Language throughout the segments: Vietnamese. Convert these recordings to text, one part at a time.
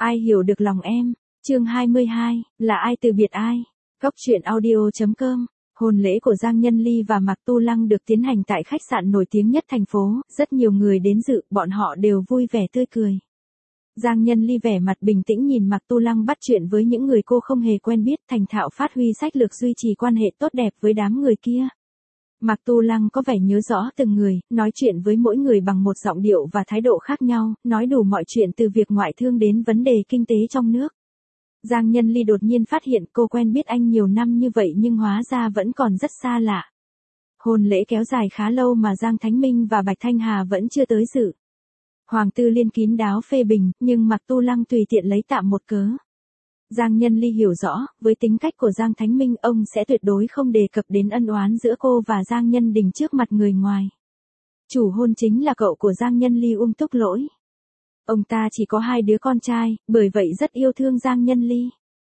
Ai hiểu được lòng em? Chương 22, là ai từ biệt ai? Góc truyện audio.com. Hôn lễ của Giang Nhân Ly và Mạc Tu Lăng được tiến hành tại khách sạn nổi tiếng nhất thành phố, rất nhiều người đến dự, bọn họ đều vui vẻ tươi cười. Giang Nhân Ly vẻ mặt bình tĩnh nhìn Mạc Tu Lăng bắt chuyện với những người cô không hề quen biết, thành thạo phát huy sách lược duy trì quan hệ tốt đẹp với đám người kia. Mạc Tu Lăng có vẻ nhớ rõ từng người, nói chuyện với mỗi người bằng một giọng điệu và thái độ khác nhau, nói đủ mọi chuyện từ việc ngoại thương đến vấn đề kinh tế trong nước. Giang Nhân Ly đột nhiên phát hiện cô quen biết anh nhiều năm như vậy nhưng hóa ra vẫn còn rất xa lạ. Hôn lễ kéo dài khá lâu mà Giang Thánh Minh và Bạch Thanh Hà vẫn chưa tới dự. Hoàng Tư Liên kín đáo phê bình, nhưng Mạc Tu Lăng tùy tiện lấy tạm một cớ. Giang Nhân Ly hiểu rõ, với tính cách của Giang Thánh Minh ông sẽ tuyệt đối không đề cập đến ân oán giữa cô và Giang Nhân Đình trước mặt người ngoài. Chủ hôn chính là cậu của Giang Nhân Ly Túc Lỗi. Ông ta chỉ có 2 đứa con trai, bởi vậy rất yêu thương Giang Nhân Ly.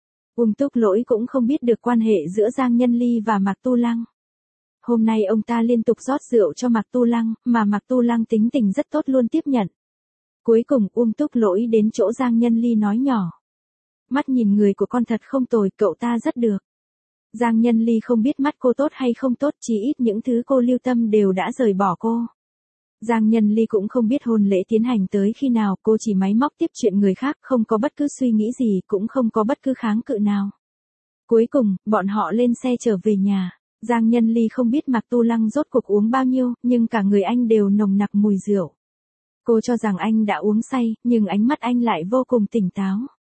Túc Lỗi cũng không biết được quan hệ giữa Giang Nhân Ly và Mạc Tu Lăng. Hôm nay ông ta liên tục rót rượu cho Mạc Tu Lăng, mà Mạc Tu Lăng tính tình rất tốt luôn tiếp nhận. Cuối cùng Túc Lỗi đến chỗ Giang Nhân Ly nói nhỏ. Mắt nhìn người của con thật không tồi, cậu ta rất được. Giang Nhân Ly không biết mắt cô tốt hay không tốt, chỉ ít những thứ cô lưu tâm đều đã rời bỏ cô. Giang Nhân Ly cũng không biết hôn lễ tiến hành tới khi nào, cô chỉ máy móc tiếp chuyện người khác, không có bất cứ suy nghĩ gì, cũng không có bất cứ kháng cự nào. Cuối cùng, bọn họ lên xe trở về nhà. Giang Nhân Ly không biết Mạc Tu Lăng rốt cuộc uống bao nhiêu, nhưng cả người anh đều nồng nặc mùi rượu. Cô cho rằng anh đã uống say, nhưng ánh mắt anh lại vô cùng tỉnh táo.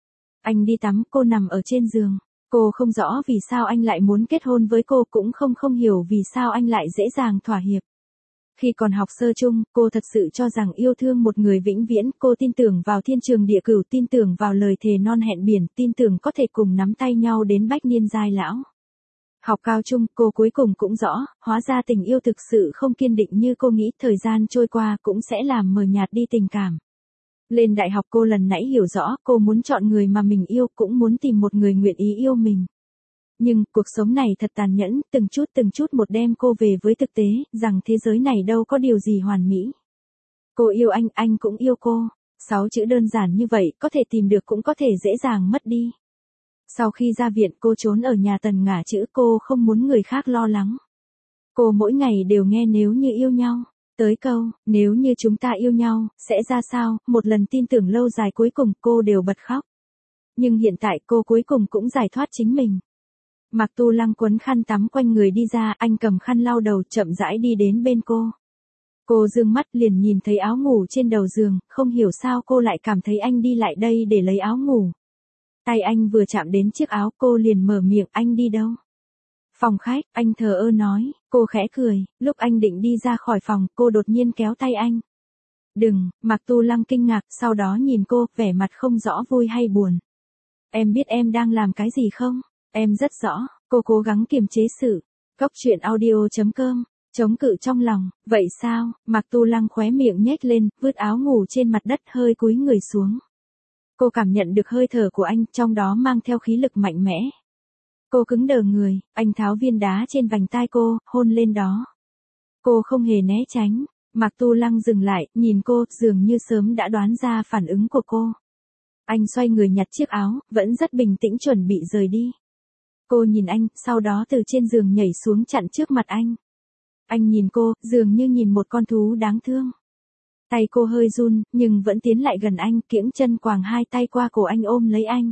Anh đi tắm, cô nằm ở trên giường. Cô không rõ vì sao anh lại muốn kết hôn với cô, cũng không hiểu vì sao anh lại dễ dàng thỏa hiệp. Khi còn học sơ chung, cô thật sự cho rằng yêu thương một người vĩnh viễn, cô tin tưởng vào thiên trường địa cửu, tin tưởng vào lời thề non hẹn biển, tin tưởng có thể cùng nắm tay nhau đến bách niên giai lão. Học cao trung, cô cuối cùng cũng rõ, hóa ra tình yêu thực sự không kiên định như cô nghĩ, thời gian trôi qua cũng sẽ làm mờ nhạt đi tình cảm. Lên đại học cô lần nãy hiểu rõ, cô muốn chọn người mà mình yêu, cũng muốn tìm một người nguyện ý yêu mình. Nhưng, cuộc sống này thật tàn nhẫn, từng chút một đem cô về với thực tế, rằng thế giới này đâu có điều gì hoàn mỹ. Cô yêu anh cũng yêu cô. 6 chữ đơn giản như vậy, có thể tìm được cũng có thể dễ dàng mất đi. Sau khi ra viện cô trốn ở nhà Tần Ngả Chữ, cô không muốn người khác lo lắng. Cô mỗi ngày đều nghe nếu như yêu nhau. Tới câu, nếu như chúng ta yêu nhau, sẽ ra sao, một lần tin tưởng lâu dài cuối cùng cô đều bật khóc. Nhưng hiện tại cô cuối cùng cũng giải thoát chính mình. Mạc Tu Lăng quấn khăn tắm quanh người đi ra, anh cầm khăn lau đầu chậm rãi đi đến bên cô. Cô dương mắt liền nhìn thấy áo ngủ trên đầu giường, không hiểu sao cô lại cảm thấy anh đi lại đây để lấy áo ngủ. Tay anh vừa chạm đến chiếc áo, cô liền mở miệng, anh đi đâu? Phòng khách, anh thờ ơ nói, cô khẽ cười, lúc anh định đi ra khỏi phòng, cô đột nhiên kéo tay anh. Đừng, Mạc Tu Lăng kinh ngạc, sau đó nhìn cô, vẻ mặt không rõ vui hay buồn. Em biết em đang làm cái gì không? Em rất rõ, cô cố gắng kiềm chế sự. Góc truyện audio.com, chống cự trong lòng, vậy sao? Mạc Tu Lăng khóe miệng nhếch lên, vứt áo ngủ trên mặt đất hơi cúi người xuống. Cô cảm nhận được hơi thở của anh, trong đó mang theo khí lực mạnh mẽ. Cô cứng đờ người, anh tháo viên đá trên vành tai cô, hôn lên đó. Cô không hề né tránh. Mạc Tu Lăng dừng lại, nhìn cô, dường như sớm đã đoán ra phản ứng của cô. Anh xoay người nhặt chiếc áo, vẫn rất bình tĩnh chuẩn bị rời đi. Cô nhìn anh, sau đó từ trên giường nhảy xuống chặn trước mặt anh. Anh nhìn cô, dường như nhìn một con thú đáng thương. Tay cô hơi run, nhưng vẫn tiến lại gần anh, kiễng chân quàng 2 tay qua cổ anh ôm lấy anh.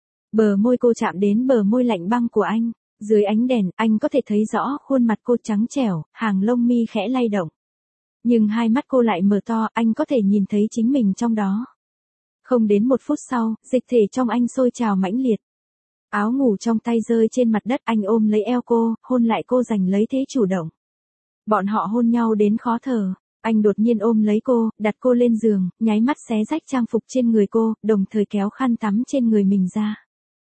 Bờ môi cô chạm đến bờ môi lạnh băng của anh. Dưới ánh đèn, anh có thể thấy rõ khuôn mặt cô trắng trẻo, hàng lông mi khẽ lay động. Nhưng hai mắt cô lại mở to, anh có thể nhìn thấy chính mình trong đó. Không đến 1 phút sau, dịch thể trong anh sôi trào mãnh liệt. Áo ngủ trong tay rơi trên mặt đất, anh ôm lấy eo cô, hôn lại cô giành lấy thế chủ động. Bọn họ hôn nhau đến khó thở. Anh đột nhiên ôm lấy cô, đặt cô lên giường, nháy mắt xé rách trang phục trên người cô, đồng thời kéo khăn tắm trên người mình ra.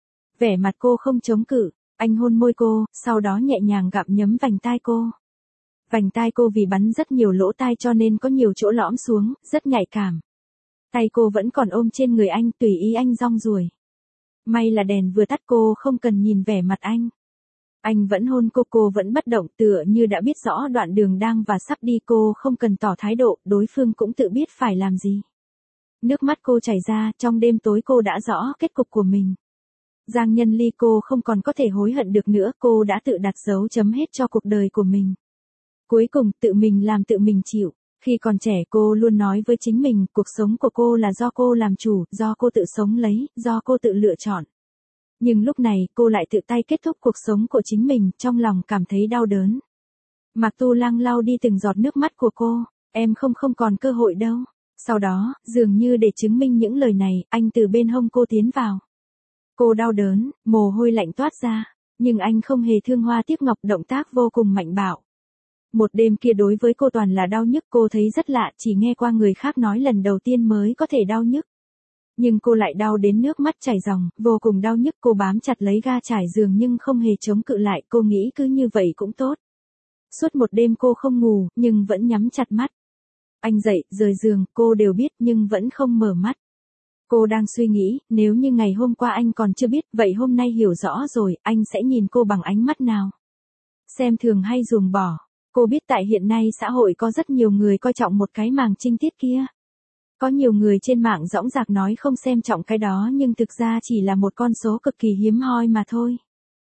Vẻ mặt cô không chống cự, anh hôn môi cô, sau đó nhẹ nhàng gặm nhấm vành tai cô. Vành tai cô vì bắn rất nhiều lỗ tai cho nên có nhiều chỗ lõm xuống, rất nhạy cảm. Tay cô vẫn còn ôm trên người anh, tùy ý anh rong ruổi. May là đèn vừa tắt, cô không cần nhìn vẻ mặt anh. Anh vẫn hôn cô vẫn bất động, tựa như đã biết rõ đoạn đường đang và sắp đi, cô không cần tỏ thái độ, đối phương cũng tự biết phải làm gì. Nước mắt cô chảy ra, trong đêm tối cô đã rõ kết cục của mình. Giang Nhân Ly, cô không còn có thể hối hận được nữa, cô đã tự đặt dấu chấm hết cho cuộc đời của mình. Cuối cùng, tự mình làm tự mình chịu. Khi còn trẻ cô luôn nói với chính mình, cuộc sống của cô là do cô làm chủ, do cô tự sống lấy, do cô tự lựa chọn. Nhưng lúc này, cô lại tự tay kết thúc cuộc sống của chính mình, trong lòng cảm thấy đau đớn. Mạc Tu Lăng lau đi từng giọt nước mắt của cô, em không còn cơ hội đâu. Sau đó, dường như để chứng minh những lời này, anh từ bên hông cô tiến vào. Cô đau đớn, mồ hôi lạnh toát ra, nhưng anh không hề thương hoa tiếc ngọc, động tác vô cùng mạnh bạo. Một đêm kia đối với cô toàn là đau nhức, cô thấy rất lạ, chỉ nghe qua người khác nói lần đầu tiên mới có thể đau nhức. Nhưng cô lại đau đến nước mắt chảy ròng, vô cùng đau nhức, cô bám chặt lấy ga trải giường nhưng không hề chống cự lại, cô nghĩ cứ như vậy cũng tốt. Suốt một đêm cô không ngủ, nhưng vẫn nhắm chặt mắt. Anh dậy, rời giường, cô đều biết nhưng vẫn không mở mắt. Cô đang suy nghĩ, nếu như ngày hôm qua anh còn chưa biết, vậy hôm nay hiểu rõ rồi, anh sẽ nhìn cô bằng ánh mắt nào? Xem thường hay ruồng bỏ? Cô biết tại hiện nay xã hội có rất nhiều người coi trọng một cái màng trinh tiết kia. Có nhiều người trên mạng dõng dạc nói không xem trọng cái đó nhưng thực ra chỉ là một con số cực kỳ hiếm hoi mà thôi.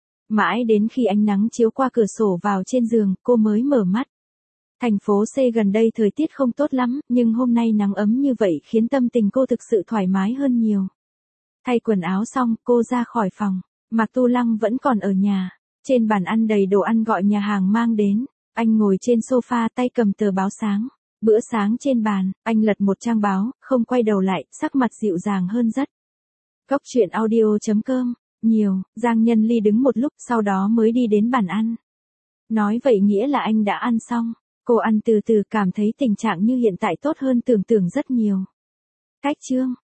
Mãi đến khi ánh nắng chiếu qua cửa sổ vào trên giường, cô mới mở mắt. Thành phố C gần đây thời tiết không tốt lắm, nhưng hôm nay nắng ấm như vậy khiến tâm tình cô thực sự thoải mái hơn nhiều. Thay quần áo xong, cô ra khỏi phòng. Mạc Tu Lăng vẫn còn ở nhà. Trên bàn ăn đầy đồ ăn gọi nhà hàng mang đến. Anh ngồi trên sofa tay cầm tờ báo sáng. Bữa sáng trên bàn, anh lật một trang báo, không quay đầu lại, sắc mặt dịu dàng hơn rất. Cốc truyện audio.com. Nhiều, Giang Nhân Ly đứng một lúc sau đó mới đi đến bàn ăn. Nói vậy nghĩa là anh đã ăn xong. Cô ăn từ từ cảm thấy tình trạng như hiện tại tốt hơn tưởng tượng rất nhiều. Cách chương.